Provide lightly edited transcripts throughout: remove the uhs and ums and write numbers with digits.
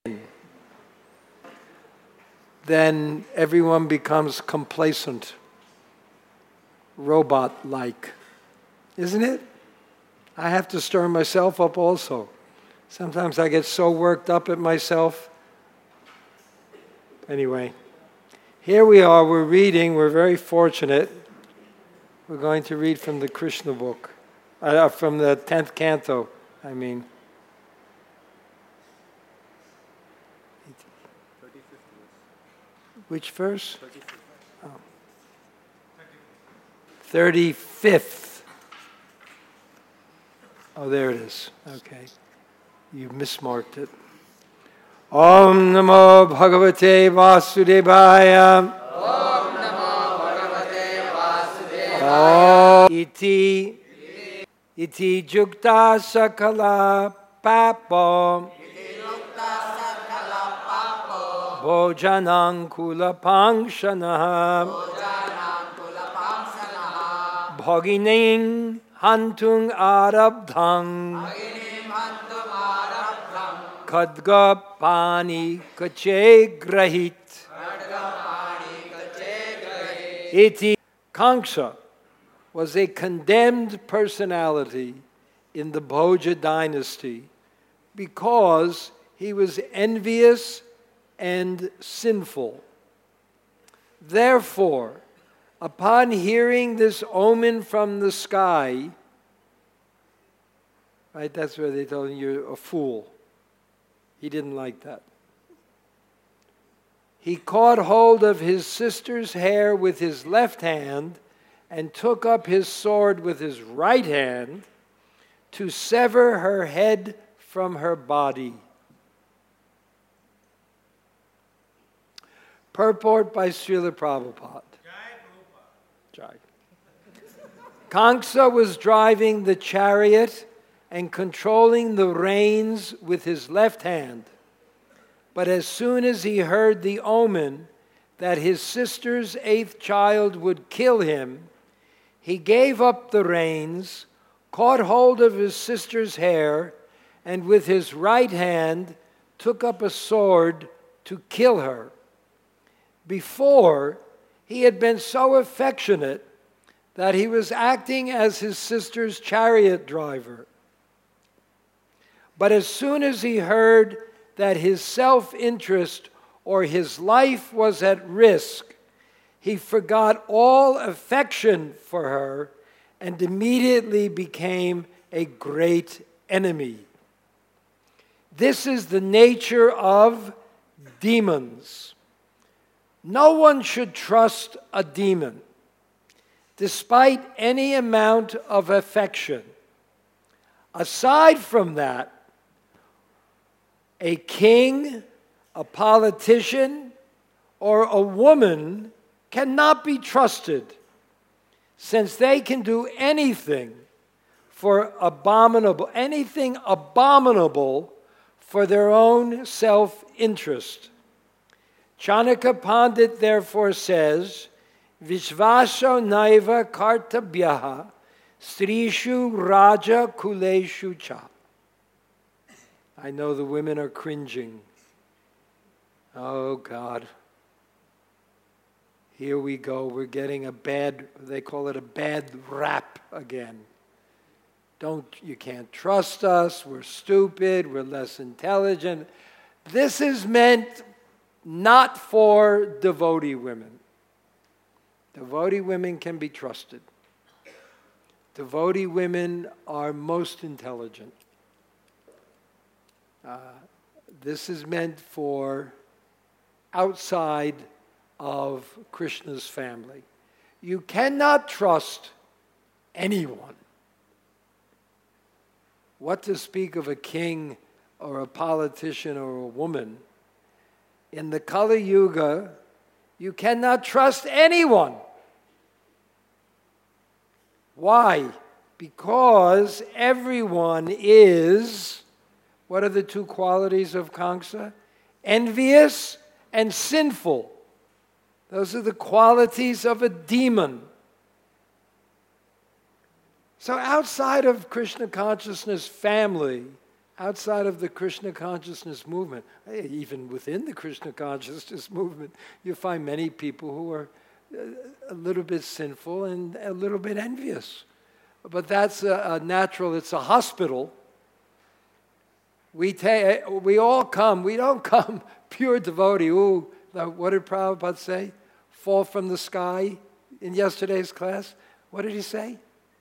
then everyone becomes complacent, robot-like. Isn't it? I have to stir myself up also. Sometimes I get so worked up at myself. Anyway, here we are, we're reading, we're very fortunate. We're going to read from the Krishna book, from the 10th canto, Which verse? 35th. Oh, there it is. Okay. You mismarked it. Om Namo Bhagavate Vasudevaya. Om Namo Bhagavate Vasudevaya. Iti Jukta Sakala Papo. Bhojanang Kula Pangshanaha. Bhagining Hantung Arabdhang. Khadga Pani Kache Grahit. Iti Kansa was a condemned personality in the Bhoja dynasty because he was envious and sinful. Therefore, upon hearing this omen from the sky, right, that's where they told him you're a fool. He didn't like that. He caught hold of his sister's hair with his left hand and took up his sword with his right hand to sever her head from her body. Purport by Srila Prabhupada. Jai. Kamsa was driving the chariot and controlling the reins with his left hand. But as soon as he heard the omen that his sister's 8th child would kill him, he gave up the reins, caught hold of his sister's hair, and with his right hand took up a sword to kill her. Before, he had been so affectionate that he was acting as his sister's chariot driver. But as soon as he heard that his self-interest or his life was at risk, he forgot all affection for her and immediately became a great enemy. This is the nature of demons. No one should trust a demon, despite any amount of affection. Aside from that, a king, a politician, or a woman cannot be trusted, since they can do anything abominable for their own self-interest. Chanakya Pandit therefore says, Vishvaso naiva kartabhyaha strishu raja kuleshu cha. I know the women are cringing. Oh God. Here we go. We're getting they call it a bad rap again. You can't trust us. We're stupid. We're less intelligent. This is meant not for devotee women. Devotee women can be trusted. Devotee women are most intelligent. This is meant for outside of Krishna's family. You cannot trust anyone. What to speak of a king or a politician or a woman? In the Kali Yuga, you cannot trust anyone. Why? Because everyone is, what are the two qualities of Kamsa? Envious and sinful. Those are the qualities of a demon. So outside of Krishna consciousness family, outside of the Krishna consciousness movement, even within the Krishna consciousness movement, you find many people who are a little bit sinful and a little bit envious. But that's a natural, it's a hospital. We all come, we don't come pure devotee. Ooh, what did Prabhupada say? Fall from the sky in yesterday's class? What did he say?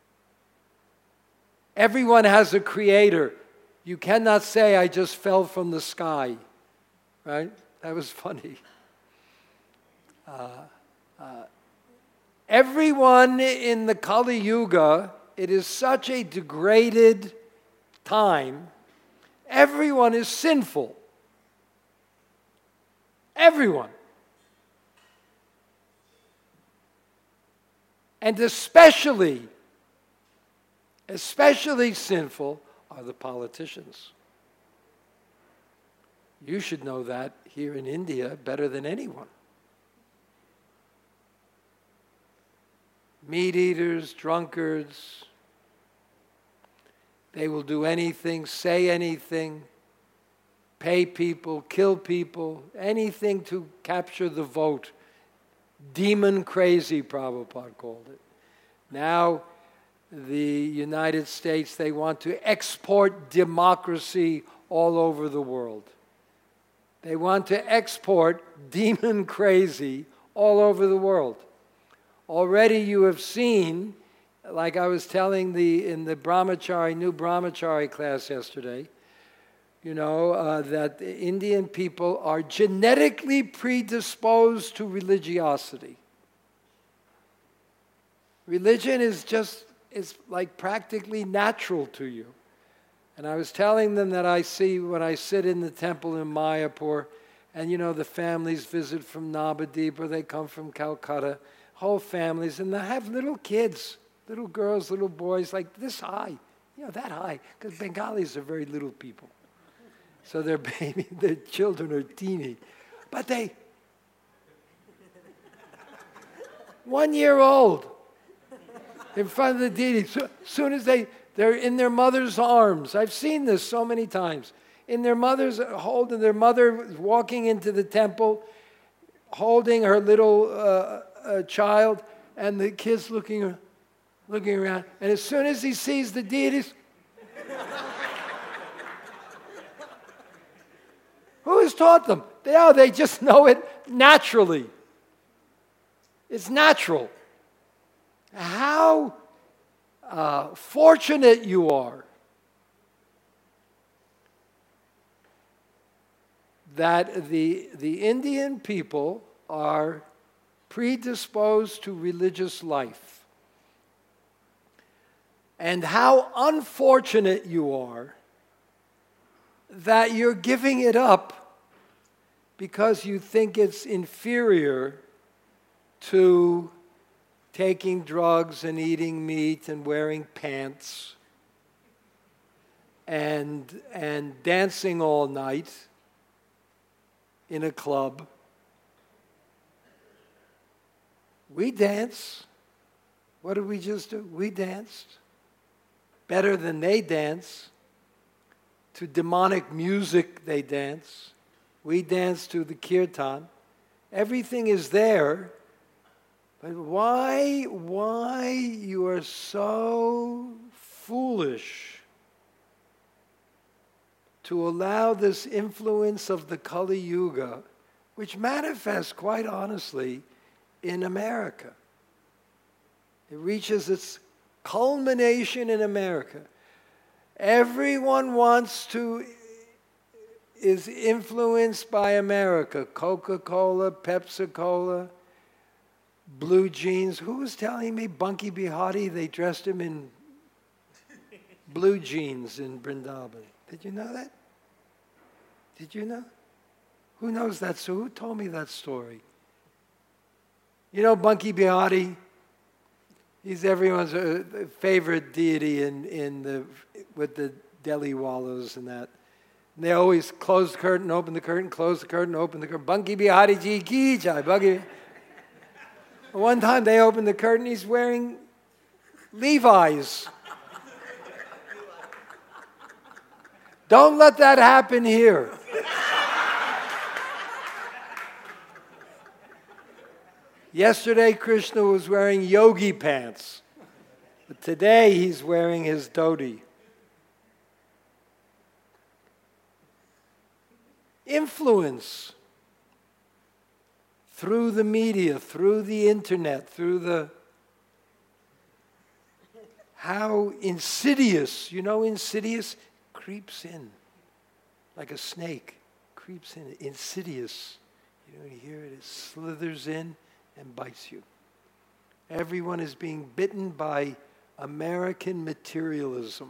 Everyone has a creator. You cannot say, I just fell from the sky. Right? That was funny. Everyone in the Kali Yuga, it is such a degraded time. Everyone is sinful. Everyone. And especially sinful are the politicians. You should know that here in India better than anyone. Meat eaters, drunkards, they will do anything, say anything, pay people, kill people, anything to capture the vote. Demon crazy, Prabhupada called it. Now, the United States, they want to export democracy all over the world. They want to export demon crazy all over the world. Already you have seen, like I was telling in the brahmachari, new brahmachari class yesterday, that the Indian people are genetically predisposed to religiosity. Religion is like practically natural to you. And I was telling them that I see when I sit in the temple in Mayapur, and the families visit from Navadip or they come from Calcutta, whole families, and they have little kids, little girls, little boys, like this high, that high, because Bengalis are very little people. So their children are teeny. But 1 year old, in front of the deity, as soon as they're in their mother's arms. I've seen this so many times. In their mother's, holding their mother, walking into the temple, holding her little child, and the kid's looking around. And as soon as he sees the deities, who has taught them? They just know it naturally. It's natural. How fortunate you are that the Indian people are predisposed to religious life. And how unfortunate you are that you're giving it up because you think it's inferior to taking drugs and eating meat and wearing pants and dancing all night in a club. We dance. What did we just do? We danced. Better than they dance. To demonic music they dance. We dance to the kirtan. Everything is there. But why you are so foolish to allow this influence of the Kali Yuga, which manifests quite honestly in America. It reaches its culmination in America. Everyone is influenced by America. Coca-Cola, Pepsi-Cola, blue jeans. Who was telling me Bunky Bihari, they dressed him in blue jeans in Vrindavan? Did you know that? Did you know? Who knows that? So who told me that story? Bunky Bihari? He's everyone's favorite deity with the Delhi wallows and that. And they always close the curtain, open the curtain, close the curtain, open the curtain. Bunky Bihari ji ki jai. One time they opened the curtain, he's wearing Levi's. Don't let that happen here. Yesterday, Krishna was wearing yogi pants. But today, he's wearing his dhoti. Influence through the media, through the internet, how insidious, insidious creeps in like a snake, creeps in, insidious. You hear it slithers in and bites you. Everyone is being bitten by American materialism.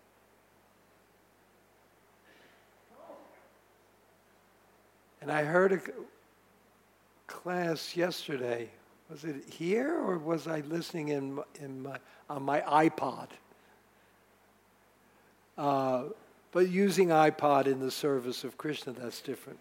And I heard a class yesterday. Was it here or was I listening on my iPod? But using iPod in the service of Krishna, that's different.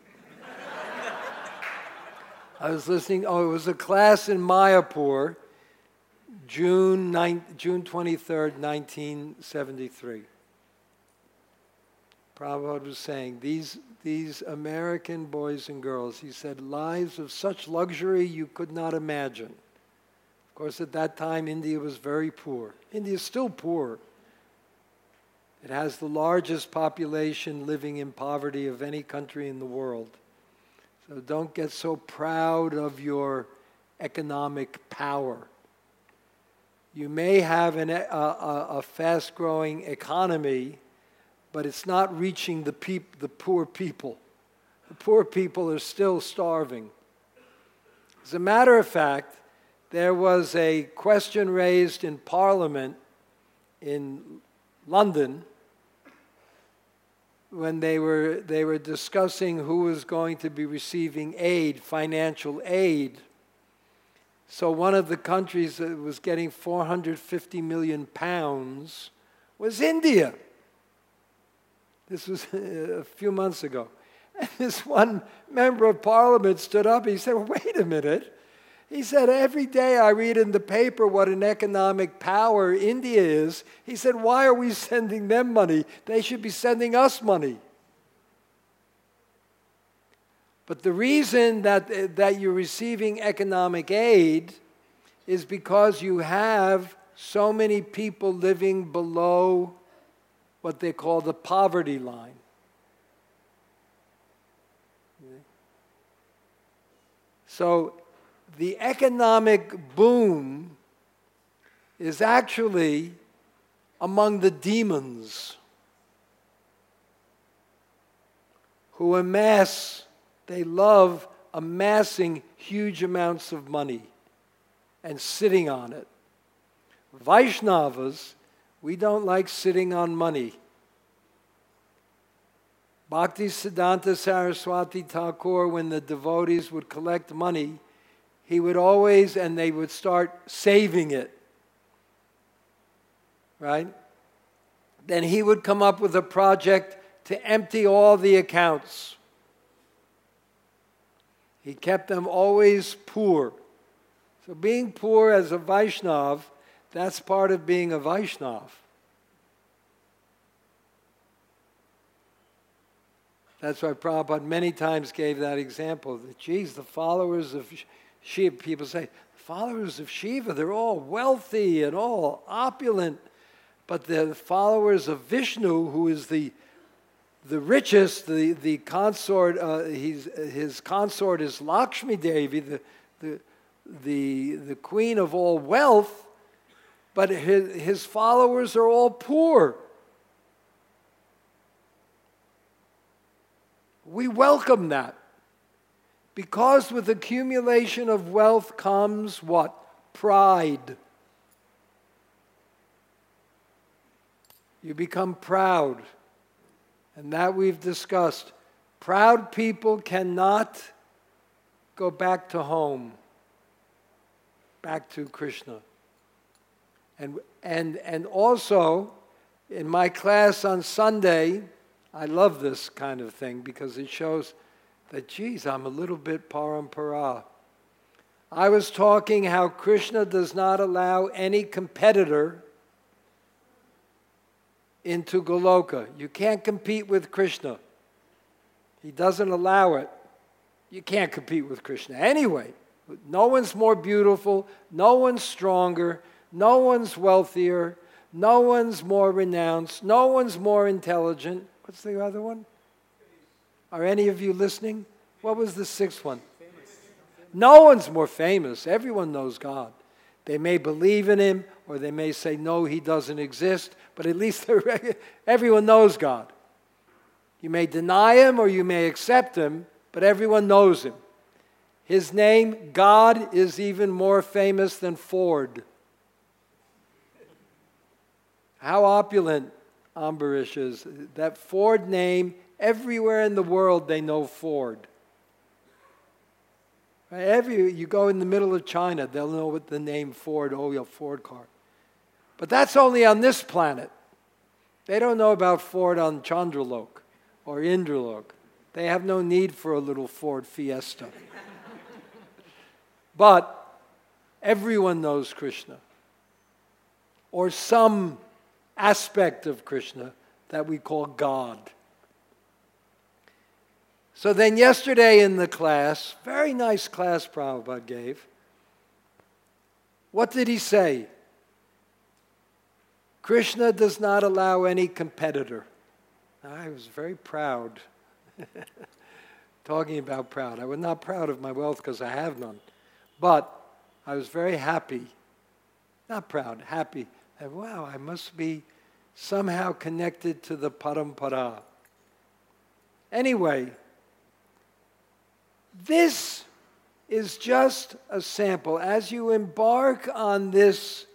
I was listening, it was a class in Mayapur, June 23rd, 1973. Prabhupada was saying, these American boys and girls, he said, lives of such luxury you could not imagine. Of course, at that time, India was very poor. India is still poor. It has the largest population living in poverty of any country in the world. So don't get so proud of your economic power. You may have a fast-growing economy, but it's not reaching the poor people. The poor people are still starving. As a matter of fact, there was a question raised in Parliament in London when they were discussing who was going to be receiving aid, financial aid. So one of the countries that was getting 450 million pounds was India. This was a few months ago. And this one member of Parliament stood up. He said, well, wait a minute. He said, every day I read in the paper what an economic power India is. He said, why are we sending them money? They should be sending us money. But the reason that you're receiving economic aid is because you have so many people living below what they call the poverty line. So the economic boom is actually among the demons who they love amassing huge amounts of money and sitting on it. Vaishnavas, we don't like sitting on money. Bhakti Siddhanta Saraswati Thakur, when the devotees would collect money, he would always, and they would start saving it, right? Then he would come up with a project to empty all the accounts. He kept them always poor. So being poor as a Vaishnav, that's part of being a Vaishnav. That's why Prabhupada many times gave that example. That, geez, the followers of Shiva, people say, the followers of Shiva, they're all wealthy and all opulent. But the followers of Vishnu, who is the richest, the consort, his consort is Lakshmi Devi, the queen of all wealth, but his followers are all poor. We welcome that. Because with accumulation of wealth comes what? Pride. You become proud. And that we've discussed. Proud people cannot go back to home, back to Krishna. And also, in my class on Sunday, I love this kind of thing because it shows that, geez, I'm a little bit parampara. I was talking how Krishna does not allow any competitor into Goloka. You can't compete with Krishna. He doesn't allow it. You can't compete with Krishna. Anyway, no one's more beautiful, no one's stronger, no one's wealthier, no one's more renounced, no one's more intelligent. What's the other one? Are any of you listening? What was the sixth one? No one's more famous. Everyone knows God. They may believe in him, or they may say, no, he doesn't exist, but at least everyone knows God. You may deny him or you may accept him, but everyone knows him. His name, God, is even more famous than Ford. How opulent Ambarish is. That Ford name, everywhere in the world they know Ford. You go in the middle of China, they'll know what the name Ford, a Ford car. But that's only on this planet. They don't know about Ford on Chandralok or Indralok. They have no need for a little Ford Fiesta. But everyone knows Krishna, or some aspect of Krishna that we call God. So then yesterday in the class, very nice class Prabhupada gave, what did he say? Krishna does not allow any competitor. I was very proud. Talking about proud. I was not proud of my wealth because I have none. But I was very happy. Not proud, happy. That, wow, I must be somehow connected to the parampara. Anyway, this is just a sample. As you embark on this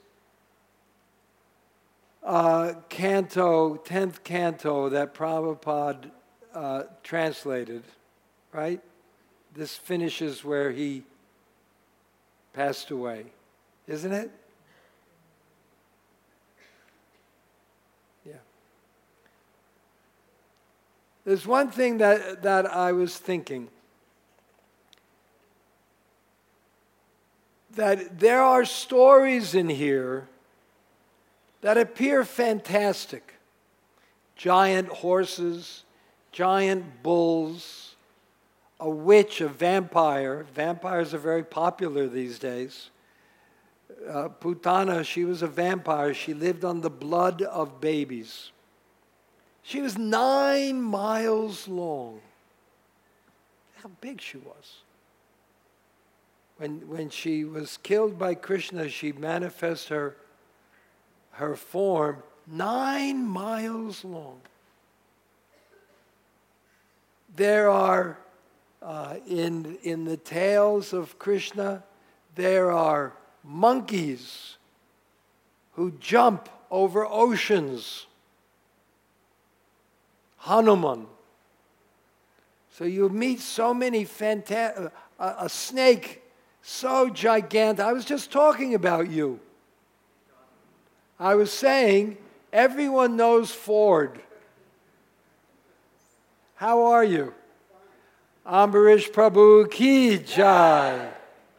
canto, 10th canto that Prabhupada translated, right? This finishes where he passed away, isn't it? Yeah. There's one thing that I was thinking. That there are stories in here that appear fantastic. Giant horses, giant bulls, a witch, a vampire. Vampires are very popular these days. Putana, she was a vampire. She lived on the blood of babies. She was 9 miles long. How big she was. When she was killed by Krishna, she manifested her form 9 miles long. There are, in the tales of Krishna, there are monkeys who jump over oceans. Hanuman. So you meet so many fantastic, a snake so gigantic. I was just talking about you. I was saying, everyone knows Ford. How are you? Ambarish Prabhu ki jai.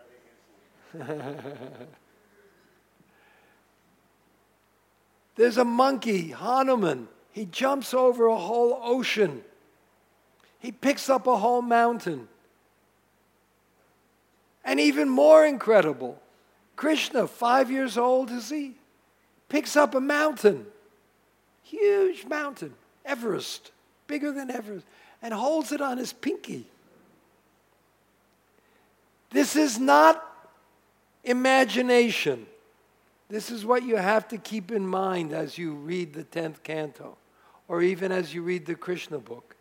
There's a monkey, Hanuman. He jumps over a whole ocean. He picks up a whole mountain. And even more incredible, Krishna, 5 years old is he, picks up a mountain, huge mountain, Everest, bigger than Everest, and holds it on his pinky. This is not imagination. This is what you have to keep in mind as you read the 10th canto, or even as you read the Krishna book.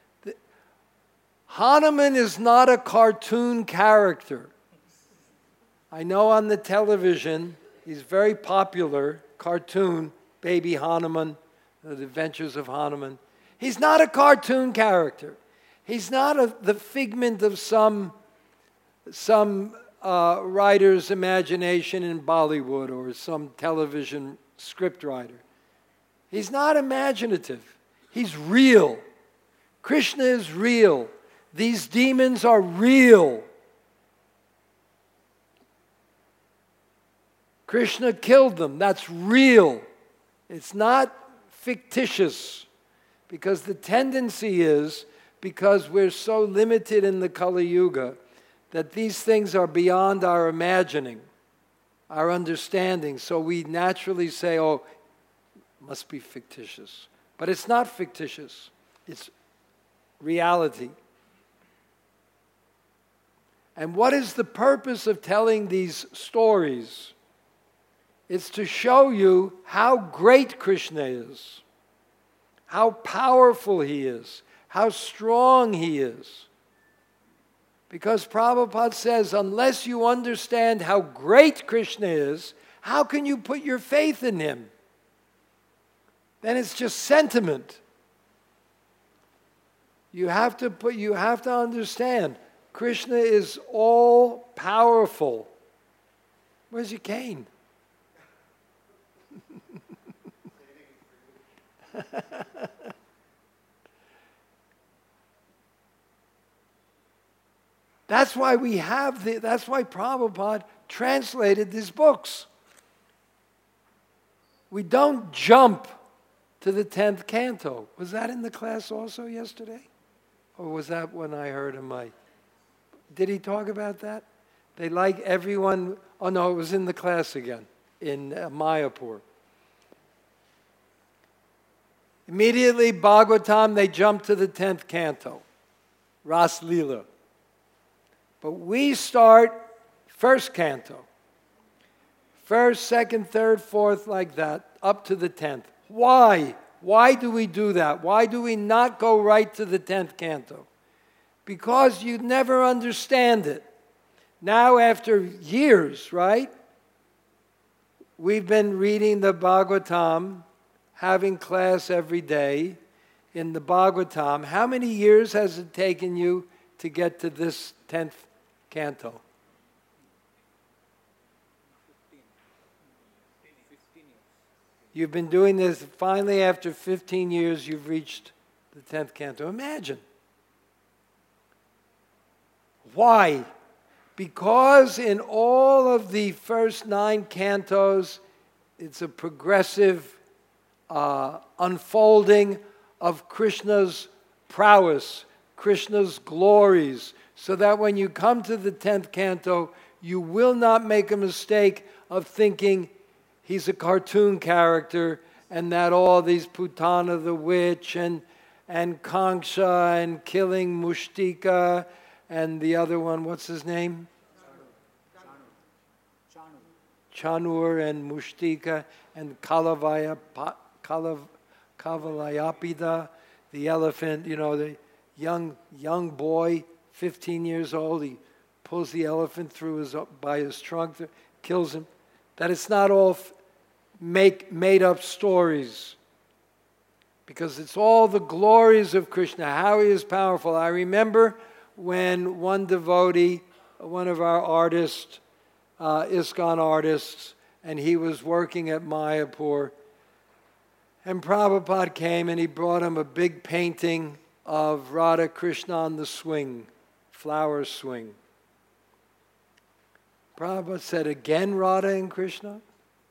Hanuman is not a cartoon character. I know on the television, he's very popular, cartoon, Baby Hanuman, The Adventures of Hanuman. He's not a cartoon character. He's not the figment of some writer's imagination in Bollywood or some television script writer. He's not imaginative. He's real. Krishna is real. These demons are real. Krishna killed them. That's real. It's not fictitious. Because the tendency is, because we're so limited in the Kali Yuga, that these things are beyond our imagining, our understanding. So we naturally say, oh, must be fictitious. But it's not fictitious. It's reality. And what is the purpose of telling these stories? It's to show you how great Krishna is, how powerful he is, how strong he is. Because Prabhupada says, unless you understand how great Krishna is, how can you put your faith in him? Then it's just sentiment. You have to understand, Krishna is all powerful. Where's your cane? That's why that's why Prabhupada translated these books. We don't jump to the 10th canto. Was that in the class also yesterday? Or was that when I heard him? Did he talk about that? They like everyone. Oh no, it was in the class again, in Mayapur. Immediately, Bhagavatam, they jump to the 10th canto, Ras Leela. But we start first canto. First, second, third, fourth, like that, up to the 10th. Why? Why do we do that? Why do we not go right to the 10th canto? Because you never understand it. Now, after years, right? We've been reading the Bhagavatam, having class every day in the Bhagavatam. How many years has it taken you to get to this 10th canto? 15 years. You've been doing this, finally after 15 years you've reached the 10th canto. Imagine. Why? Because in all of the first 9 cantos, it's a progressive unfolding of Krishna's prowess, Krishna's glories, so that when you come to the 10th canto, you will not make a mistake of thinking he's a cartoon character and that all these Putana the witch and Kanksha and killing Mushtika and the other one, what's his name? Chanur and Mushtika and Kavalayapida, the elephant, the young boy, 15 years old, he pulls the elephant by his trunk, kills him. That it's not all made up stories. Because it's all the glories of Krishna, how he is powerful. I remember when one devotee, one of our artists, ISKCON artists, and he was working at Mayapur, and Prabhupada came and he brought him a big painting of Radha Krishna on the swing, flower swing. Prabhupada said, again Radha and Krishna?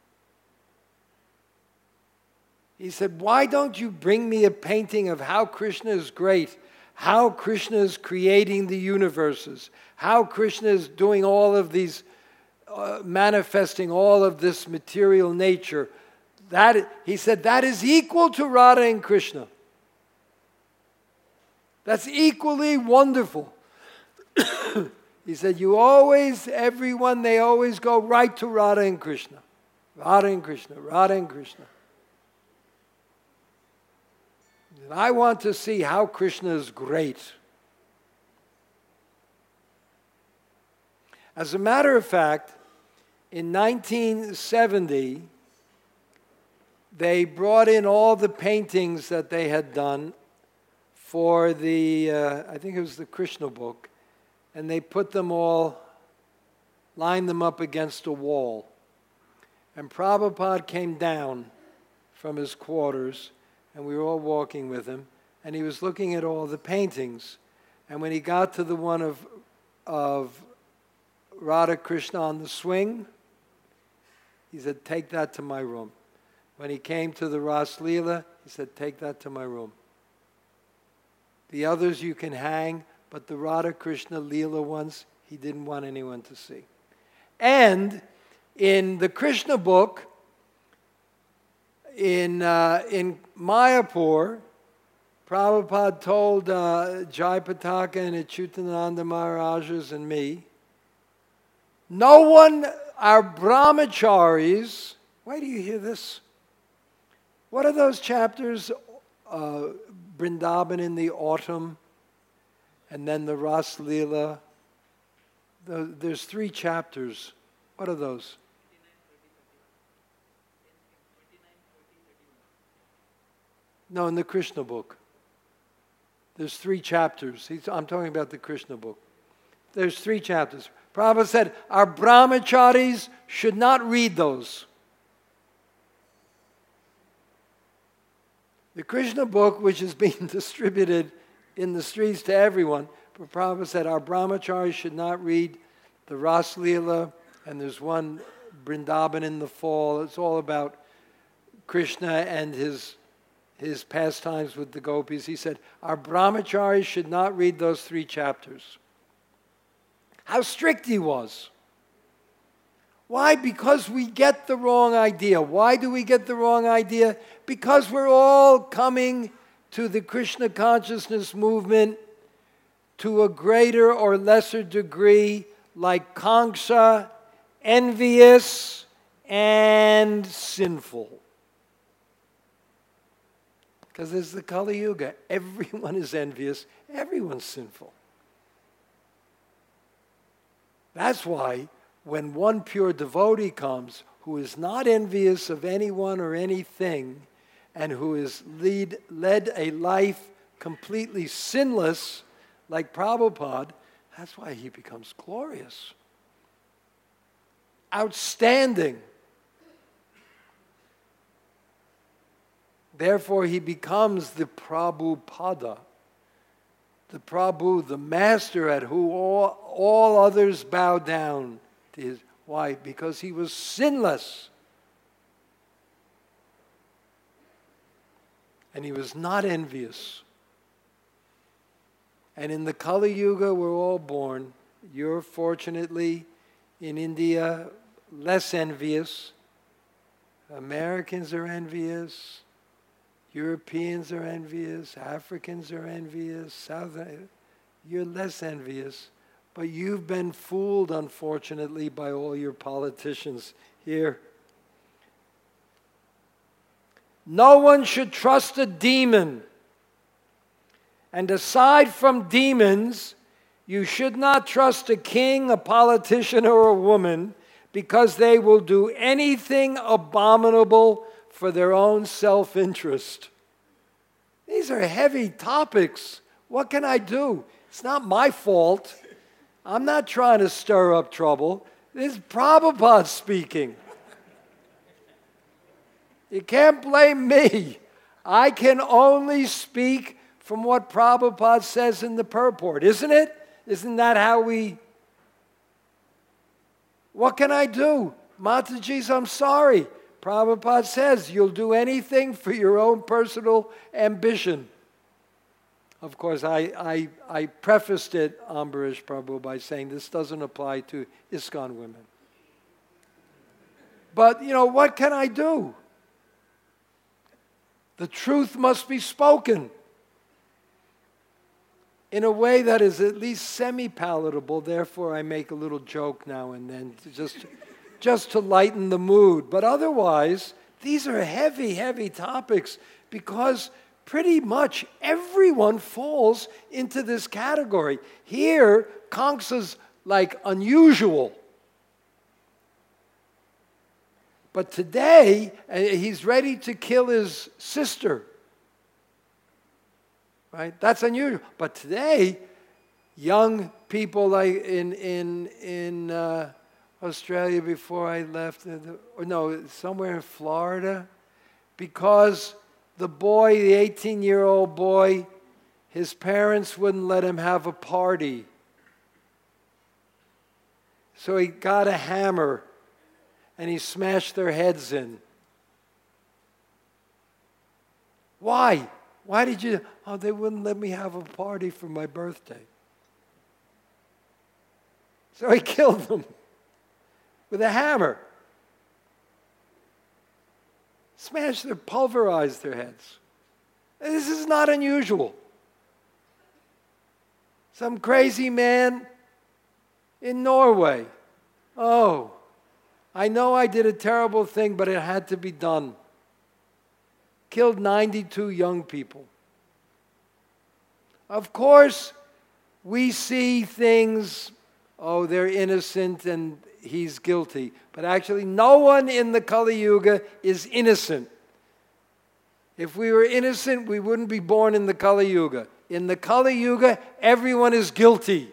He said, why don't you bring me a painting of how Krishna is great, how Krishna is creating the universes, how Krishna is doing all of these, manifesting all of this material nature. He said, that is equal to Radha and Krishna. That's equally wonderful. He said, they always go right to Radha and Krishna. Radha and Krishna, Radha and Krishna. And I want to see how Krishna is great. As a matter of fact, in 1970, they brought in all the paintings that they had done for the, I think it was the Krishna book, and they put them all, lined them up against a wall. And Prabhupada came down from his quarters, and we were all walking with him, and he was looking at all the paintings. And when he got to the one of Radha Krishna on the swing, he said, take that to my room. When he came to the Ras Leela, he He said, take that to my room. The others you can hang, but the Radha Krishna Leela ones, he didn't want anyone to see. And in the Krishna book, in Mayapur, Prabhupada told Jayapataka and Achyutananda Maharajas and me, no one, our brahmacharis, why do you hear this? What are those chapters? Vrindavan in the autumn, and then the Ras Leela. There's 3 chapters. What are those? No, in the Krishna book. There's 3 chapters. I'm talking about the Krishna book. There's 3 chapters. Prabhupada said, our brahmacharis should not read those. The Krishna book, which is being distributed in the streets to everyone, Prabhupada said, our brahmacharis should not read the Ras Leela, and there's one Vrindavan in the fall. It's all about Krishna and his pastimes with the gopis. He said, our brahmacharis should not read those 3 chapters. How strict he was. Why? Because we get the wrong idea. Why do we get the wrong idea? Because we're all coming to the Krishna consciousness movement to a greater or lesser degree, like Kamsa, envious and sinful. Because there's the Kali Yuga. Everyone is envious. Everyone's sinful. That's why when one pure devotee comes who is not envious of anyone or anything and who is led a life completely sinless, like Prabhupada, that's why he becomes glorious. Outstanding. Therefore, he becomes the Prabhupada. The Prabhu, the master at who all others bow down to his. Why? Because he was sinless. And he was not envious. And in the Kali Yuga, we're all born. You're fortunately in India less envious. Americans are envious. Europeans are envious, Africans are envious, you're less envious, but you've been fooled, unfortunately, by all your politicians here. No one should trust a demon. And aside from demons, you should not trust a king, a politician, or a woman, because they will do anything abominable for their own self-interest. These are heavy topics. What can I do? It's not my fault. I'm not trying to stir up trouble. This is Prabhupada speaking. You can't blame me. I can only speak from what Prabhupada says in the purport, isn't it? Isn't that how we... What can I do? Mataji's, I'm sorry. Prabhupada says you'll do anything for your own personal ambition. Of course, I prefaced it, Ambarish Prabhu, by saying this doesn't apply to ISKCON women. But, what can I do? The truth must be spoken in a way that is at least semi-palatable. Therefore, I make a little joke now and then just to lighten the mood. But otherwise, these are heavy, heavy topics because pretty much everyone falls into this category. Here, Kamsa's like unusual. But today, he's ready to kill his sister. Right? That's unusual. But today, young people like in Australia before I left, somewhere in Florida, because the boy, the 18-year-old boy, his parents wouldn't let him have a party. So he got a hammer and he smashed their heads in. Why? Why did you? Oh, they wouldn't let me have a party for my birthday. So he killed them with a hammer. Pulverized their heads. This is not unusual. Some crazy man in Norway. Oh, I know I did a terrible thing, but it had to be done. Killed 92 young people. Of course, we see things, oh, they're innocent and he's guilty. But actually, no one in the Kali Yuga is innocent. If we were innocent, we wouldn't be born in the Kali Yuga. In the Kali Yuga, everyone is guilty.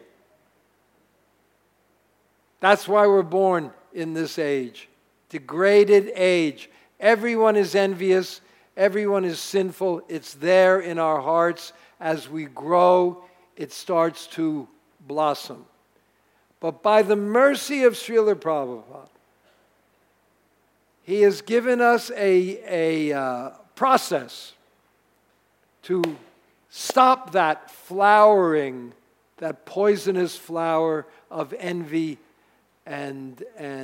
That's why we're born in this age. Degraded age. Everyone is envious. Everyone is sinful. It's there in our hearts. As we grow, it starts to blossom. But by the mercy of Srila Prabhupada, he has given us a process to stop that flowering, that poisonous flower of envy and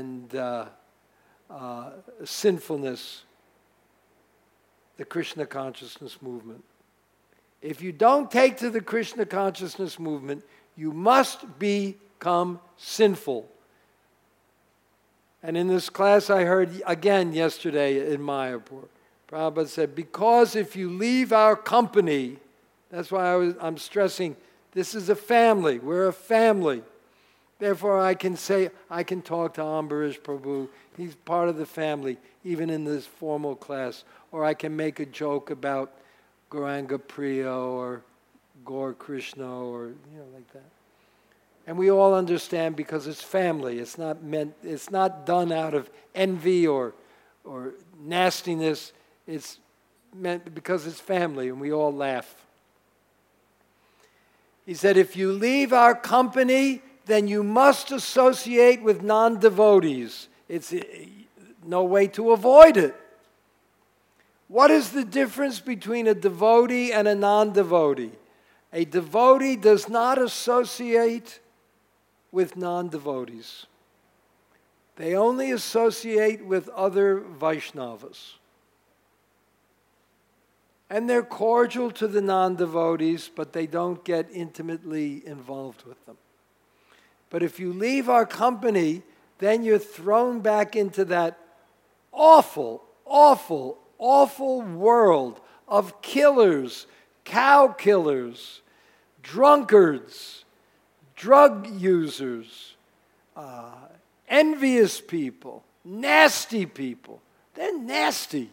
sinfulness, the Krishna consciousness movement. If you don't take to the Krishna consciousness movement, you must become sinful. And in this class I heard again yesterday in Mayapur, Prabhupada said, because if you leave our company, that's why I'm stressing, this is a family. We're a family. Therefore, I can talk to Ambarish Prabhu. He's part of the family, even in this formal class. Or I can make a joke about Gauranga Priya or Gaur Krishna or like that. And we all understand because it's family. It's not done out of envy or nastiness. It's meant because it's family, and we all laugh. He said, if you leave our company, then you must associate with non-devotees. It's no way to avoid it. What is the difference between a devotee and a non-devotee? A devotee does not associate with non-devotees. They only associate with other Vaishnavas. And they're cordial to the non-devotees, but they don't get intimately involved with them. But if you leave our company, then you're thrown back into that awful, awful, awful world of killers, cow killers, drunkards, drug users, envious people, nasty people. They're nasty.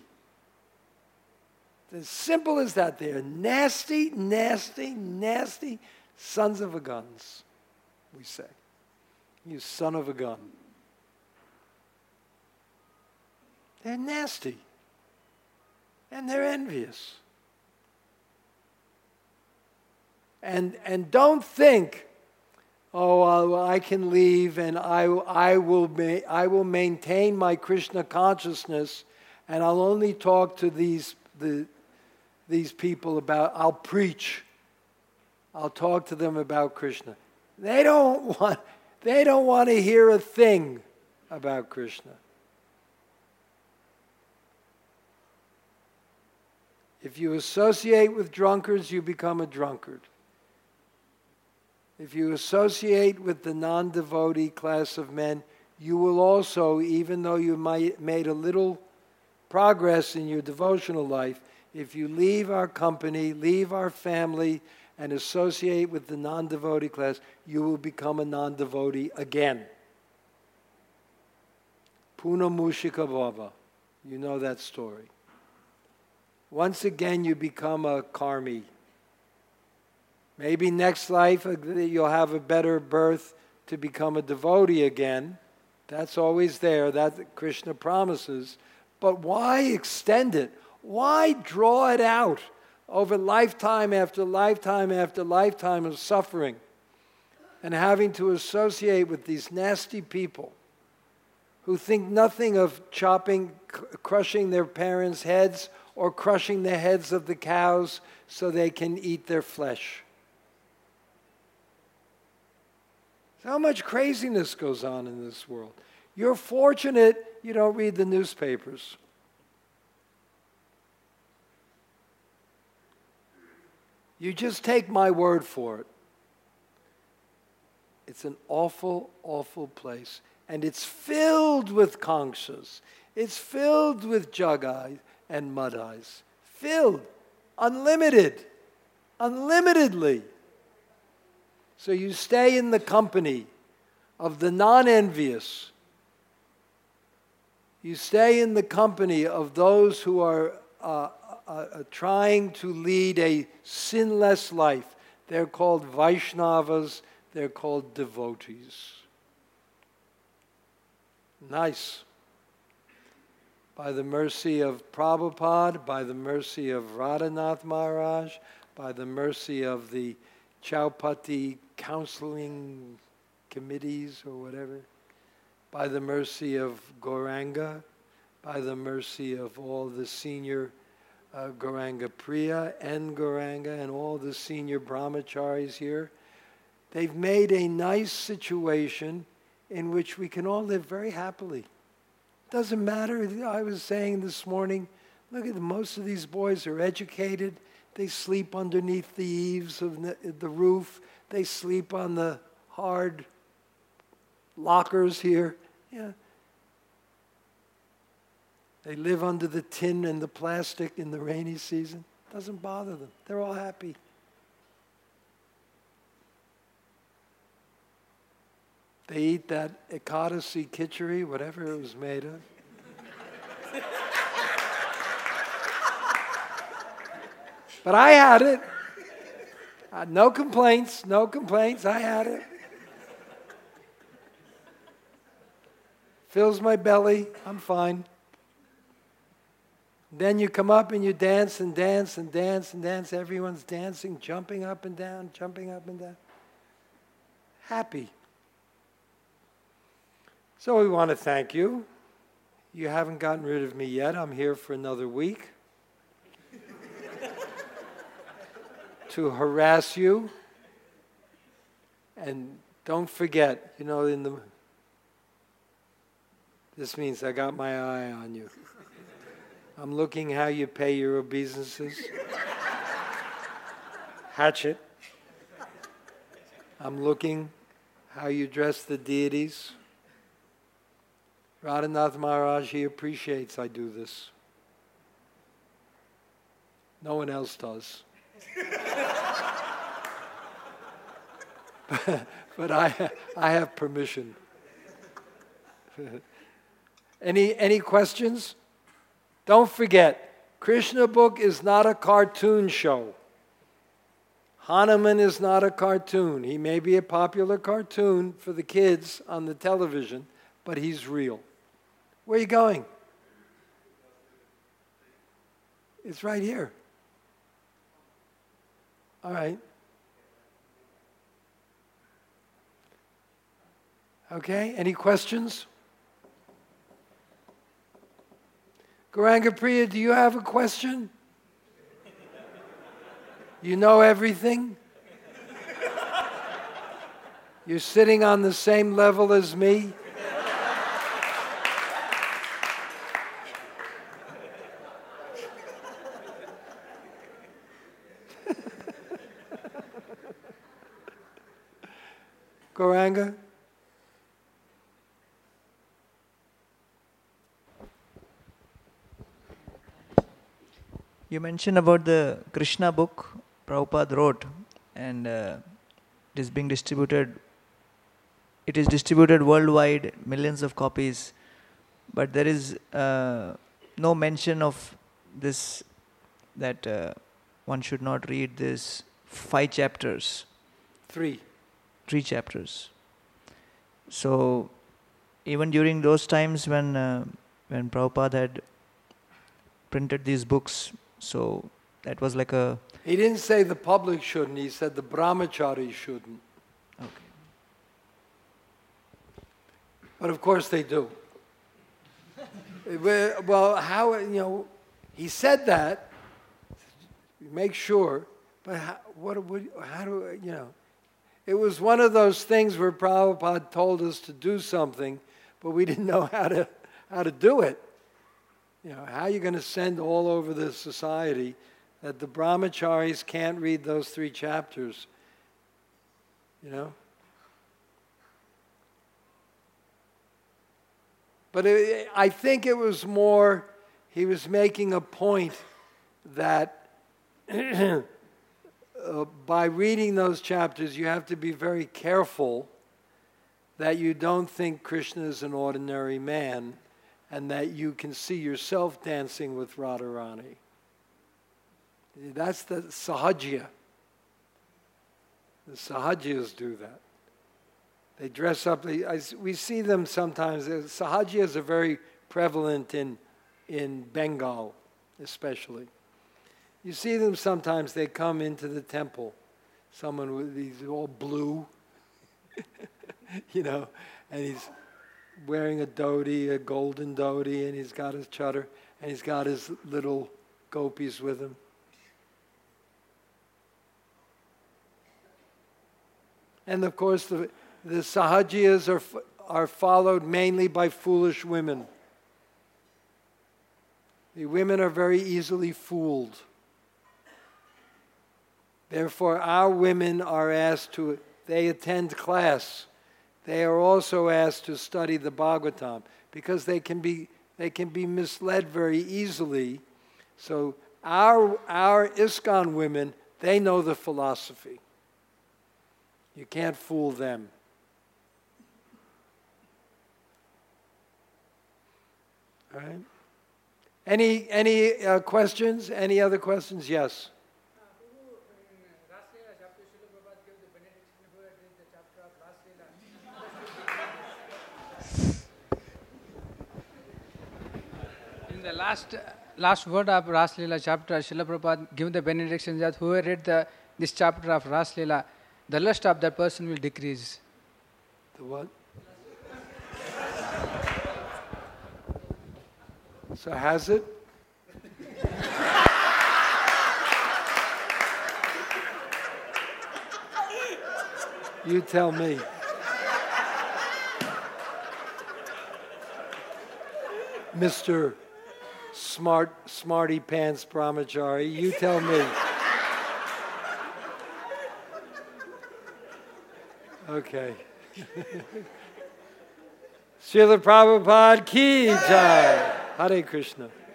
As simple as that. They're nasty, nasty, nasty sons of a guns, we say. You son of a gun. They're nasty. And they're envious. And don't think, oh, well, I can leave and I will maintain my Krishna consciousness and I'll only talk to these people about, I'll preach. I'll talk to them about Krishna. They don't want to hear a thing about Krishna. If you associate with drunkards, you become a drunkard. If you associate with the non-devotee class of men, you will also, even though you made a little progress in your devotional life, if you leave our company, leave our family, and associate with the non-devotee class, you will become a non-devotee again. Puna Mushika Bhava. You know that story. Once again, you become a karmi. Maybe next life you'll have a better birth to become a devotee again. That's always there. That Krishna promises. But why extend it? Why draw it out over lifetime after lifetime after lifetime of suffering and having to associate with these nasty people who think nothing of crushing their parents' heads or crushing the heads of the cows so they can eat their flesh. How much craziness goes on in this world. You're fortunate you don't read the newspapers. You just take my word for it. It's an awful, awful place. And it's filled with Kangshas. It's filled with Jagai and Madhais. Filled. Unlimited. Unlimitedly. So you stay in the company of the non-envious. You stay in the company of those who are trying to lead a sinless life. They're called Vaishnavas. They're called devotees. Nice. By the mercy of Prabhupada, by the mercy of Radhanath Maharaj, by the mercy of the Chaupati counseling committees or whatever, by the mercy of Gauranga, by the mercy of all the senior Gauranga Priya and Gauranga and all the senior brahmacharis here, they've made a nice situation in which we can all live very happily. Doesn't matter. I was saying this morning, look at most of these boys are educated. They sleep underneath the eaves of the roof. They sleep on the hard lockers here. Yeah. They live under the tin and the plastic in the rainy season. Doesn't bother them. They're all happy. They eat that Ekadasi khichdi, whatever it was made of. But I had it. No complaints, no complaints. I had it. Fills my belly. I'm fine. Then you come up and you dance and dance and dance and dance. Everyone's dancing, jumping up and down, jumping up and down. Happy. So we want to thank you. You haven't gotten rid of me yet. I'm here for another week to harass you. And don't forget, this means I got my eye on you. I'm looking how you pay your obeisances. Hatchet. I'm looking how you dress the deities. Radhanath Maharaj, he appreciates I do this. No one else does. but I have permission. Any questions? Don't forget, Krishna book is not a cartoon show. Hanuman is not a cartoon. He may be a popular cartoon for the kids on the television, but he's real. Where are you going? It's right here. All right. Okay, any questions? Gauranga Priya, do you have a question? You know everything? You're sitting on the same level as me? Gauranga? You mentioned about the Krishna book Prabhupada wrote, and it is being distributed. It is distributed worldwide, millions of copies, but there is no mention of this, that one should not read this 5 chapters. 3 chapters. So even during those times when Prabhupada had printed these books, so that was like a... He didn't say the public shouldn't, he said the brahmacharis shouldn't. Okay. But of course they do. Well, how, He said that, make sure, but how do, it was one of those things where Prabhupada told us to do something, but we didn't know how to do it. How are you going to send all over the society that the brahmacharis can't read those 3 chapters? But I think it was more, he was making a point that by reading those chapters, you have to be very careful that you don't think Krishna is an ordinary man and that you can see yourself dancing with Radharani. That's the Sahajya. The Sahajyas do that. They dress up. We see them sometimes. Sahajyas are very prevalent in Bengal, especially. You see them sometimes. They come into the temple. Someone with these all blue, and he's wearing a dhoti, a golden dhoti, and he's got his chadar, and he's got his little gopis with him. And of course, the Sahajiyas are followed mainly by foolish women. The women are very easily fooled. Therefore, our women are asked they attend class. They are also asked to study the Bhagavatam because they can be misled very easily. So our ISKCON women, they know the philosophy. You can't fool them. All right. Any questions? Any other questions? Yes. In the last word of Ras Leela chapter, Srila Prabhupada gave the benediction that whoever read this chapter of Ras Leela, the lust of that person will decrease. The what? So has it? You tell me. Mr. Smarty Pants Brahmachari, you tell me. Okay. Srila Prabhupada ki jai. Hare Krishna.